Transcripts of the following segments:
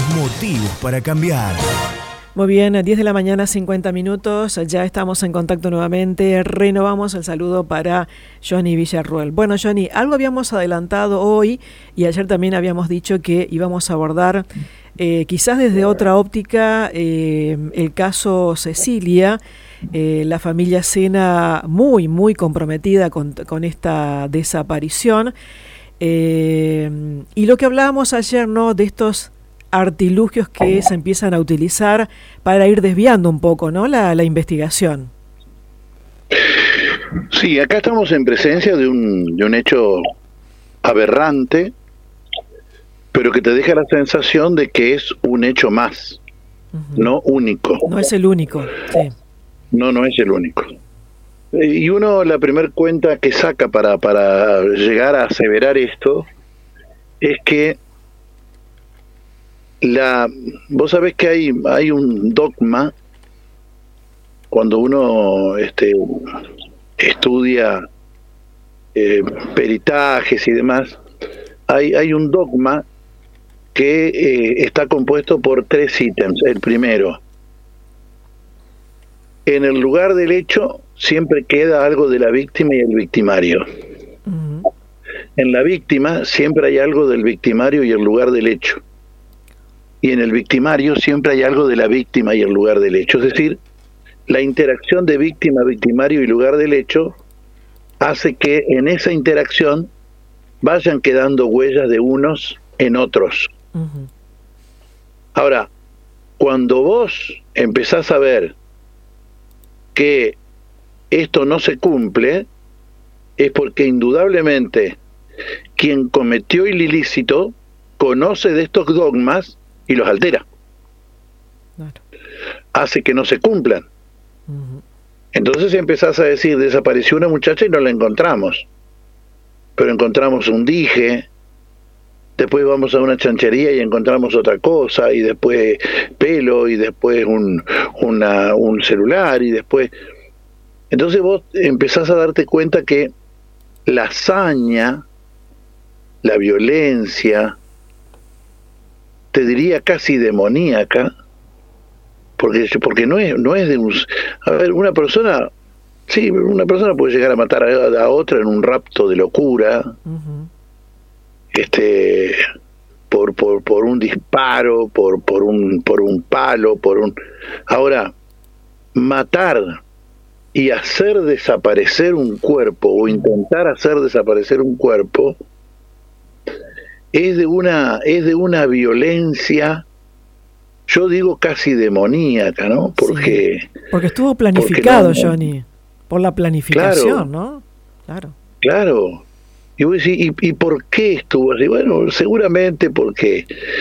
Motivos para cambiar. Muy bien, 10 de la mañana, 50 minutos, ya estamos en contacto nuevamente, renovamos el saludo para Johnny Villarruel. Bueno, Johnny, algo habíamos adelantado hoy y ayer también habíamos dicho que íbamos a abordar quizás desde otra óptica el caso Cecilia, la familia Sena muy comprometida con esta desaparición y lo que hablábamos ayer, ¿no?, de estos artilugios que se empiezan a utilizar para ir desviando un poco, ¿no?, la investigación. Sí, acá estamos en presencia de un hecho aberrante, pero que te deja la sensación de que es un hecho más, no único. No es el único, sí. No es el único. Y uno, la primer cuenta que saca para llegar a aseverar esto, es que vos sabés que hay un dogma cuando uno estudia peritajes y demás. Hay un dogma que está compuesto por 3 ítems. El primero: en el lugar del hecho siempre queda algo de la víctima y el victimario. En la víctima siempre hay algo del victimario y el lugar del hecho. Y en el victimario siempre hay algo de la víctima y el lugar del hecho. Es decir, la interacción de víctima, victimario y lugar del hecho hace que en esa interacción vayan quedando huellas de unos en otros. Ahora, cuando vos empezás a ver que esto no se cumple, es porque indudablemente quien cometió el ilícito conoce de estos dogmas y los altera. Claro. Hace que no se cumplan. Entonces empezás a decir, desapareció una muchacha y no la encontramos, pero encontramos un dije, después vamos a una chanchería y encontramos otra cosa, y después pelo, y después un celular, y después... Entonces vos empezás a darte cuenta que la hazaña, la violencia, te diría casi demoníaca, porque no es de un... A ver, una persona puede llegar a matar a otra en un rapto de locura, por un disparo, por un palo, Ahora, matar y hacer desaparecer un cuerpo, o intentar hacer desaparecer un cuerpo, es de una violencia, yo digo casi demoníaca, ¿no? Porque estuvo planificado, Johnny, por la planificación, claro, ¿no? Claro. Y vos decís, ¿y por qué estuvo así? Bueno, seguramente porque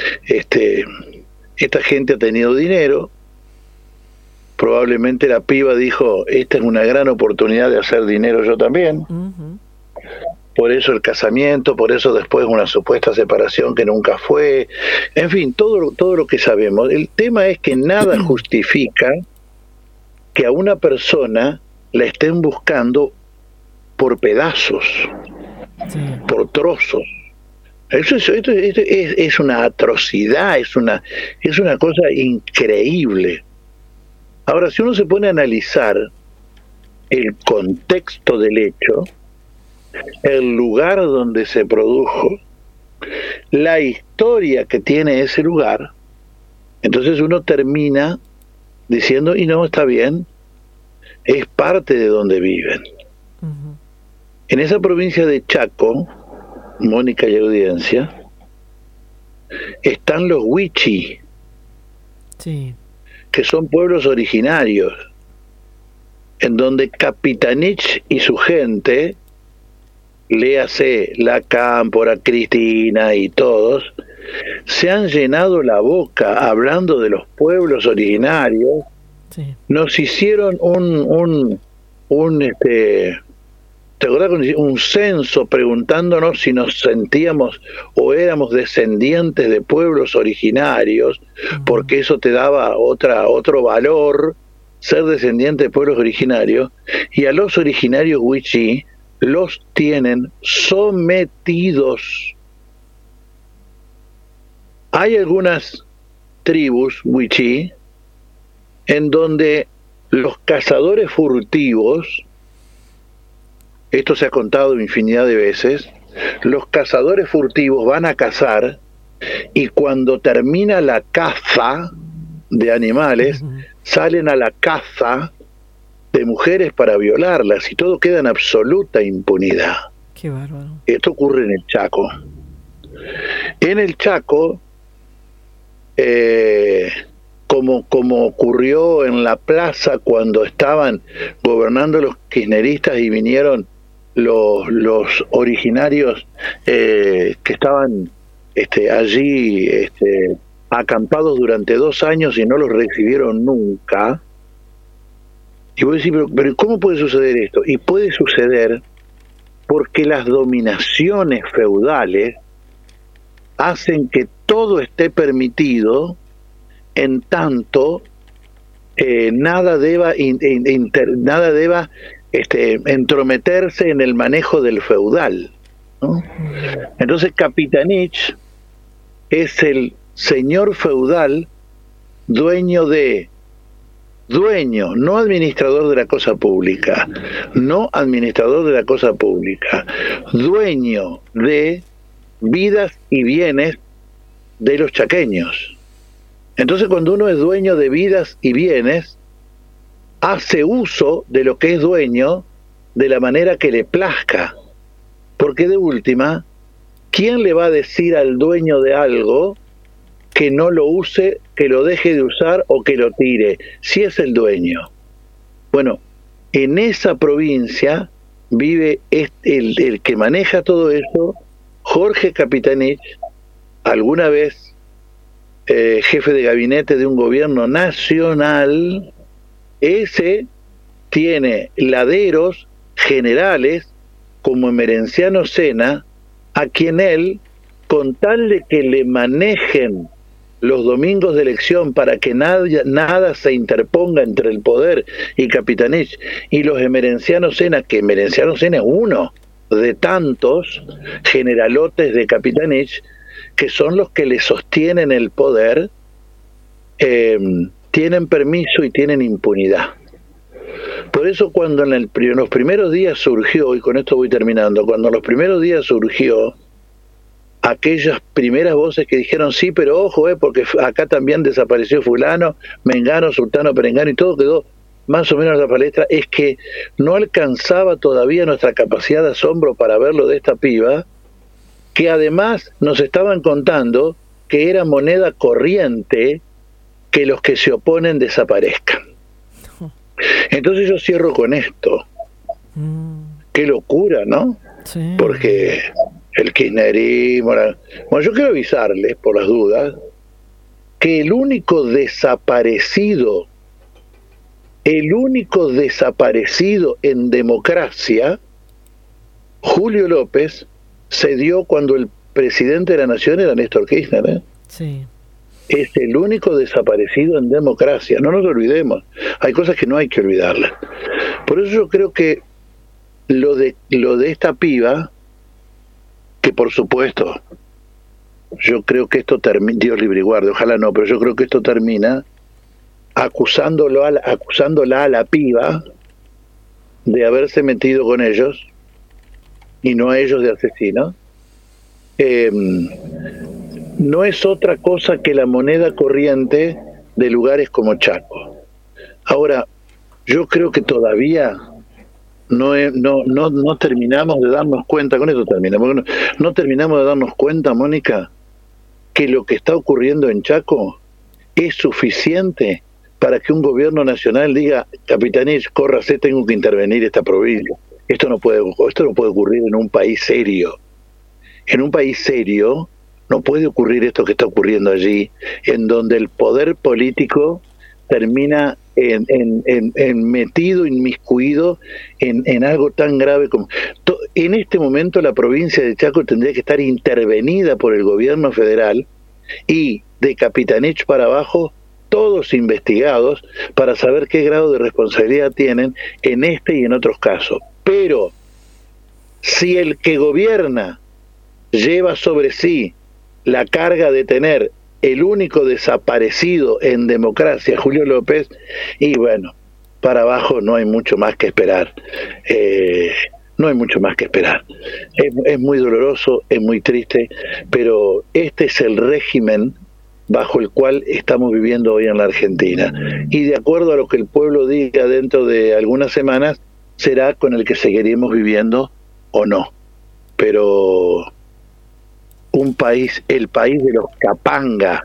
esta gente ha tenido dinero. Probablemente la piba dijo, esta es una gran oportunidad de hacer dinero yo también. Por eso el casamiento, por eso después una supuesta separación que nunca fue. En fin, todo lo que sabemos. El tema es que nada justifica que a una persona la estén buscando por pedazos, por trozos. Esto es una atrocidad, es una cosa increíble. Ahora, si uno se pone a analizar el contexto del hecho, el lugar donde se produjo, la historia que tiene ese lugar, entonces uno termina diciendo, y no, está bien, es parte de donde viven. En esa provincia de Chaco, Mónica y audiencia, están los Wichi, que son pueblos originarios, en donde Capitanich y su gente, léase la Cámpora, Cristina y todos, se han llenado la boca hablando de los pueblos originarios. Nos hicieron ¿te acordás? Un censo preguntándonos si nos sentíamos o éramos descendientes de pueblos originarios, porque eso te daba otro valor, ser descendiente de pueblos originarios, y a los originarios Wichí los tienen sometidos. Hay algunas tribus wichí, en donde los cazadores furtivos, esto se ha contado infinidad de veces, los cazadores furtivos van a cazar y cuando termina la caza de animales, salen a la caza de mujeres para violarlas y todo queda en absoluta impunidad. Qué bárbaro. Esto ocurre en el Chaco. En el Chaco, como ocurrió en la plaza cuando estaban gobernando los kirchneristas y vinieron los originarios que estaban allí acampados durante 2 años y no los recibieron nunca. Y vos decís, pero ¿cómo puede suceder esto? Y puede suceder porque las dominaciones feudales hacen que todo esté permitido en tanto nada deba entrometerse en el manejo del feudal, ¿no? Entonces Capitanich es el señor feudal dueño, no administrador de la cosa pública, dueño de vidas y bienes de los chaqueños. Entonces, cuando uno es dueño de vidas y bienes, hace uso de lo que es dueño de la manera que le plazca. Porque de última, ¿quién le va a decir al dueño de algo que no lo use, que lo deje de usar o que lo tire? Si es el dueño. Bueno, en esa provincia vive el que maneja todo eso, Jorge Capitanich, alguna vez jefe de gabinete de un gobierno nacional. Ese tiene laderos generales como Emerenciano Sena, a quien él, con tal de que le manejen los domingos de elección para que nada se interponga entre el poder y Capitanich y los Emerencianos Sena, que Emerenciano Sena es uno de tantos generalotes de Capitanich, que son los que le sostienen el poder, tienen permiso y tienen impunidad. Por eso cuando en los primeros días surgió, y con esto voy terminando, cuando en los primeros días surgió aquellas primeras voces que dijeron sí, pero ojo, porque acá también desapareció fulano, mengano, sultano, perengano, y todo quedó más o menos en la palestra, es que no alcanzaba todavía nuestra capacidad de asombro para verlo de esta piba, que además nos estaban contando que era moneda corriente que los que se oponen desaparezcan. Entonces yo cierro con esto. Qué locura, ¿no? Sí. Porque el kirchnerismo... Bueno, yo quiero avisarles, por las dudas, que el único desaparecido en democracia, Julio López, se dio cuando el presidente de la nación era Néstor Kirchner, ¿eh? Sí. Es el único desaparecido en democracia, no nos lo olvidemos. Hay cosas que no hay que olvidarlas. Por eso yo creo que lo de esta piba, que por supuesto, yo creo que esto termina, Dios libre y guarde, ojalá no, pero yo creo que esto termina acusándola a la piba de haberse metido con ellos y no a ellos de asesinos. No es otra cosa que la moneda corriente de lugares como Chaco. Ahora, yo creo que todavía no terminamos de darnos cuenta, con esto terminamos, no terminamos de darnos cuenta, Mónica, que lo que está ocurriendo en Chaco es suficiente para que un gobierno nacional diga, Capitanich, córrase, tengo que intervenir esta provincia. Esto no puede ocurrir en un país serio. En un país serio no puede ocurrir esto que está ocurriendo allí, en donde el poder político termina metido, inmiscuido en algo tan grave como... En este momento la provincia de Chaco tendría que estar intervenida por el gobierno federal y de Capitanich para abajo todos investigados para saber qué grado de responsabilidad tienen en este y en otros casos. Pero si el que gobierna lleva sobre sí la carga de tener el único desaparecido en democracia, Julio López, y bueno, para abajo no hay mucho más que esperar. No hay mucho más que esperar. Es muy doloroso, es muy triste, pero este es el régimen bajo el cual estamos viviendo hoy en la Argentina. Y de acuerdo a lo que el pueblo diga dentro de algunas semanas, será con el que seguiremos viviendo o no. Pero un país, el país de los Capanga,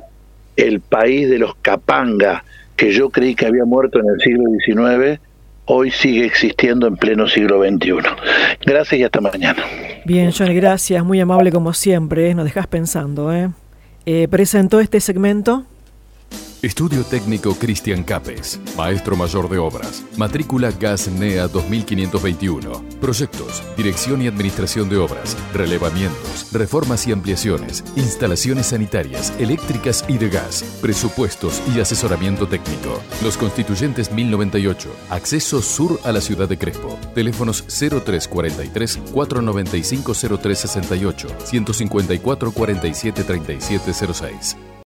que yo creí que había muerto en el siglo XIX, hoy sigue existiendo en pleno siglo XXI. Gracias y hasta mañana. Bien, Johnny, gracias. Muy amable como siempre. Nos dejas pensando. Presentó este segmento Estudio Técnico Cristian Capes, Maestro Mayor de Obras, matrícula GAS-NEA 2521. Proyectos, dirección y administración de obras, relevamientos, reformas y ampliaciones, instalaciones sanitarias, eléctricas y de gas, presupuestos y asesoramiento técnico. Los Constituyentes 1098, acceso sur a la ciudad de Crespo. Teléfonos 0343 495 0368, 154 47 3706.